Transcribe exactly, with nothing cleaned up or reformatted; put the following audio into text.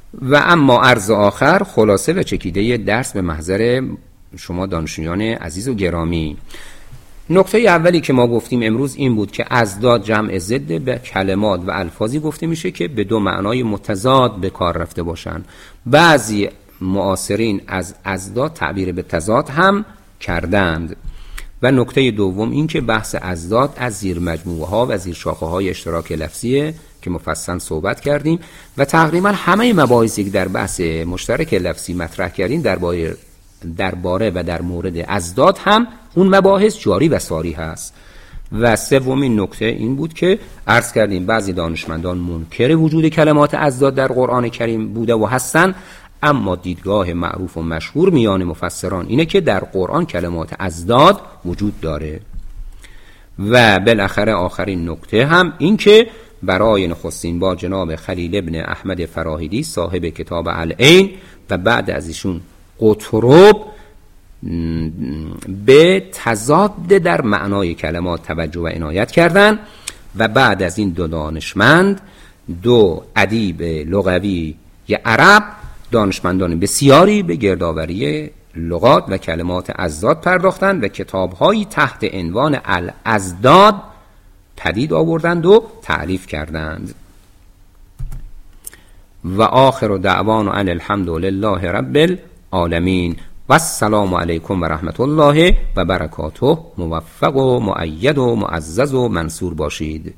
و اما عرض آخر خلاصه و چکیده درس به محضر شما دانشجویان عزیز و گرامی. نکته اولی که ما گفتیم امروز این بود که اضداد جمع ضد به کلمات و الفاظی گفته میشه که به دو معنای متضاد به کار رفته باشن. بعضی معاصرین از اضداد تعبیر به تضاد هم کردند. و نکته دوم این که بحث اضداد از زیر مجموعه ها و زیر شاخه های اشتراک لفظیه که مفصل صحبت کردیم و تقریبا همه مباحثی که در بحث مشترک لفظی مطرح کردیم درباره درباره و در مورد اضداد هم اون مباحث جاری و ساری هست. و سومین نکته این بود که عرض کردیم بعضی دانشمندان منکر وجود کلمات اضداد در قرآن کریم بوده و هستن، اما دیدگاه معروف و مشهور میان مفسران اینه که در قرآن کلمات اضداد وجود داره. و بالاخره آخرین نکته هم این که برای نخستین بار جناب خلیل ابن احمد فراهیدی صاحب کتاب العین و بعد از ایشون قطرب به تضاد در معنای کلمات توجه و عنایت کردند و بعد از این دو دانشمند، دو ادیب لغوی عرب، دانشمندان بسیاری به گردآوری لغات و کلمات اضداد پرداختند و کتاب‌هایی تحت عنوان الاضداد پدید آوردند و تألیف کردند. و آخر دعوانا ان الحمد لله رب العالمین و السلام علیکم و رحمت الله و برکاته. موفق و مؤید و معزز و منصور باشید.